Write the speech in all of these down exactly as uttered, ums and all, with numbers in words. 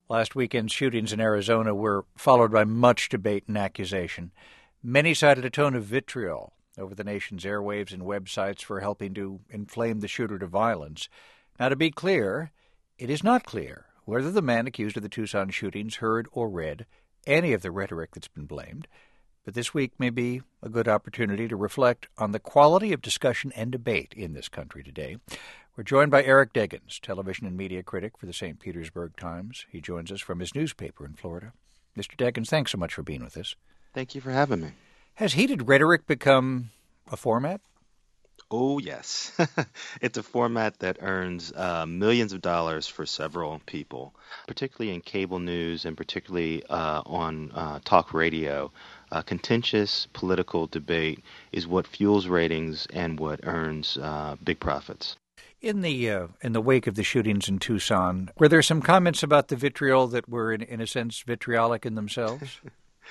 Last weekend's shootings in Arizona were followed by much debate and accusation. Many cited a tone of vitriol over the nation's airwaves and websites for helping to inflame the shooter to violence. Now, to be clear, it is not clear whether the man accused of the Tucson shootings heard or read any of the rhetoric that's been blamed. But this week may be a good opportunity to reflect on the quality of discussion and debate in this country today. We're joined by Eric Deggans, television and media critic for the Saint Petersburg Times. He joins us from his newspaper in Florida. Mister Deggans, thanks so much for being with us. Thank you for having me. Has heated rhetoric become a format? Oh, yes. It's a format that earns uh, millions of dollars for several people, particularly in cable news and particularly uh, on uh, talk radio. Uh, contentious political debate is what fuels ratings and what earns uh, big profits. In the uh, in the wake of the shootings in Tucson, were there some comments about the vitriol that were, in, in a sense, vitriolic in themselves?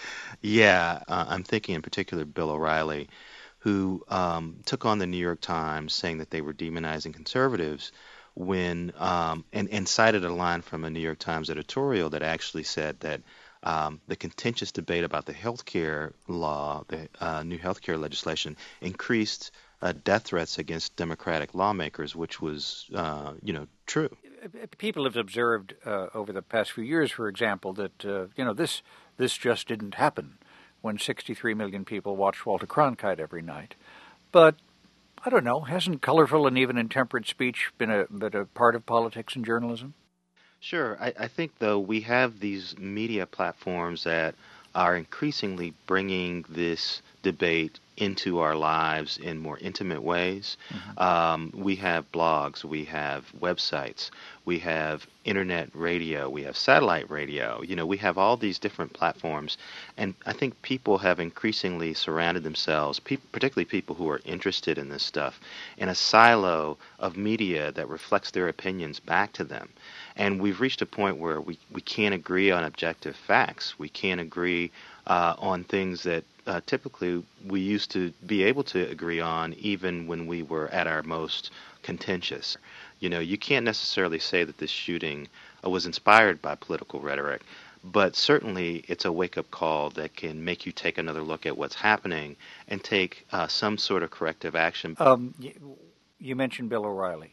yeah, uh, I'm thinking in particular Bill O'Reilly, who um, took on the New York Times saying that they were demonizing conservatives when um, and, and cited a line from a New York Times editorial that actually said that um, the contentious debate about the health care law, the uh, new health care legislation, increased Uh, death threats against Democratic lawmakers, which was, uh, you know, true. People have observed uh, over the past few years, for example, that, uh, you know, this this just didn't happen when sixty-three million people watched Walter Cronkite every night. But, I don't know, hasn't colorful and even intemperate speech been a, been a part of politics and journalism? Sure. I, I think, though, we have these media platforms that are increasingly bringing this debate into our lives in more intimate ways. Mm-hmm. Um, we have blogs, we have websites, we have internet radio, we have satellite radio. You know, we have all these different platforms, and I think people have increasingly surrounded themselves, pe- particularly people who are interested in this stuff, in a silo of media that reflects their opinions back to them. And we've reached a point where we, we can't agree on objective facts. We can't agree uh, on things that uh, typically we used to be able to agree on even when we were at our most contentious. You know, you can't necessarily say that this shooting uh, was inspired by political rhetoric, but certainly it's a wake-up call that can make you take another look at what's happening and take uh, some sort of corrective action. Um, you mentioned Bill O'Reilly.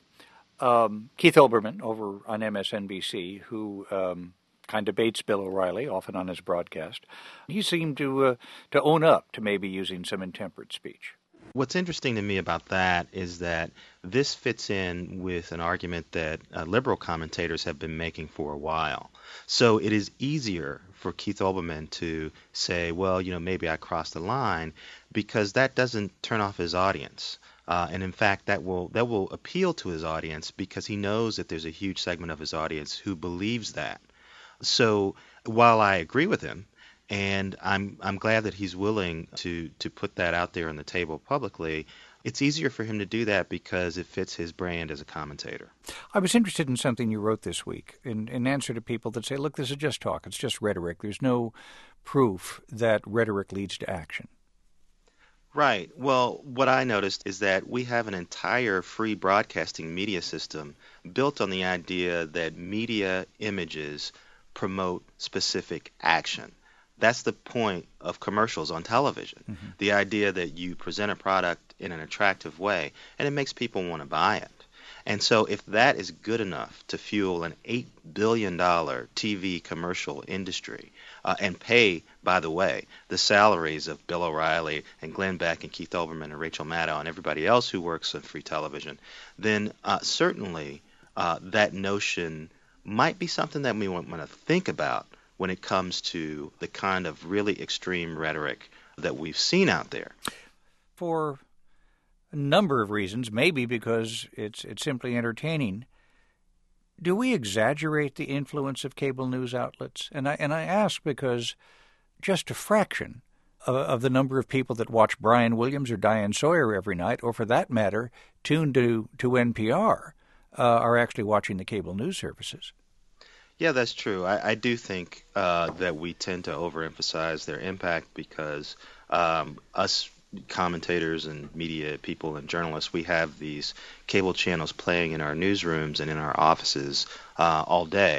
Um, Keith Olbermann over on M S N B C, who um, kind of debates Bill O'Reilly, often on his broadcast, he seemed to uh, to own up to maybe using some intemperate speech. What's interesting to me about that is that this fits in with an argument that uh, liberal commentators have been making for a while. So it is easier for Keith Olbermann to say, well, you know, maybe I crossed the line, because that doesn't turn off his audience. Uh, and in fact, that will that will appeal to his audience because he knows that there's a huge segment of his audience who believes that. So while I agree with him, and I'm I'm glad that he's willing to to put that out there on the table publicly, it's easier for him to do that because it fits his brand as a commentator. I was interested in something you wrote this week in, in answer to people that say, look, this is just talk. It's just rhetoric. There's no proof that rhetoric leads to action. Right. Well, what I noticed is that we have an entire free broadcasting media system built on the idea that media images promote specific action. That's the point of commercials on television, mm-hmm. the idea that you present a product in an attractive way and it makes people want to buy it. And so if that is good enough to fuel an eight billion dollars T V commercial industry uh, and pay, by the way, the salaries of Bill O'Reilly and Glenn Beck and Keith Olbermann and Rachel Maddow and everybody else who works on free television, then uh, certainly uh, that notion might be something that we want to think about when it comes to the kind of really extreme rhetoric that we've seen out there. For a number of reasons, maybe because it's it's simply entertaining. Do we exaggerate the influence of cable news outlets? And I and I ask because just a fraction of, of the number of people that watch Brian Williams or Diane Sawyer every night, or for that matter, tune to to N P R, uh, are actually watching the cable news services. Yeah, that's true. I, I do think uh, that we tend to overemphasize their impact because um, us commentators and media people and journalists, we have these cable channels playing in our newsrooms and in our offices uh, all day.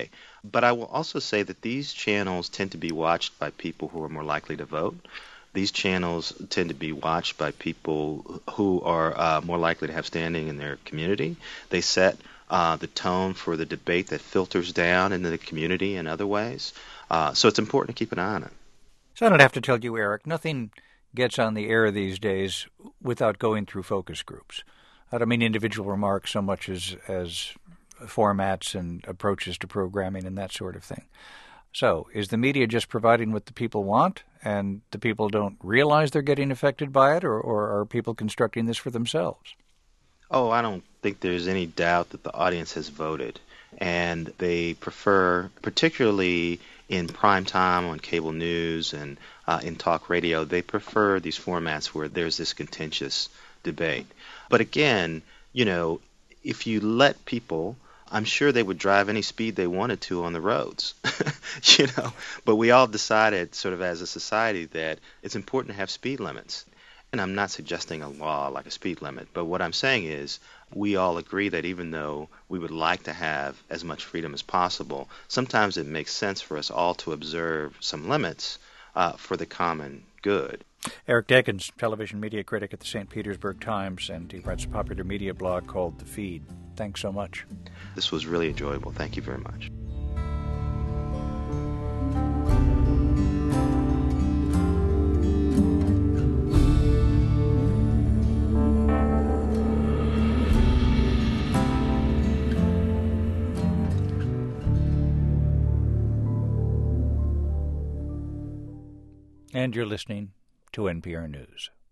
But I will also say that these channels tend to be watched by people who are more likely to vote. These channels tend to be watched by people who are uh, more likely to have standing in their community. They set uh, the tone for the debate that filters down into the community in other ways. Uh, so it's important to keep an eye on it. So I don't have to tell you, Eric, nothing gets on the air these days without going through focus groups. I don't mean individual remarks so much as as formats and approaches to programming and that sort of thing. So is the media just providing what the people want and the people don't realize they're getting affected by it, or, or are people constructing this for themselves? Oh, I don't think there's any doubt that the audience has voted, and they prefer, particularly in prime time on cable news and uh, in talk radio, they prefer these formats where there's this contentious debate. But again, you know, if you let people, I'm sure they would drive any speed they wanted to on the roads, you know. But we all decided, sort of as a society, that it's important to have speed limits. And I'm not suggesting a law like a speed limit, but what I'm saying is we all agree that even though we would like to have as much freedom as possible, sometimes it makes sense for us all to observe some limits uh, for the common good. Eric Deggans, television media critic at the Saint Petersburg Times, and he writes a popular media blog called The Feed. Thanks so much. This was really enjoyable. Thank you very much. And you're listening to N P R News.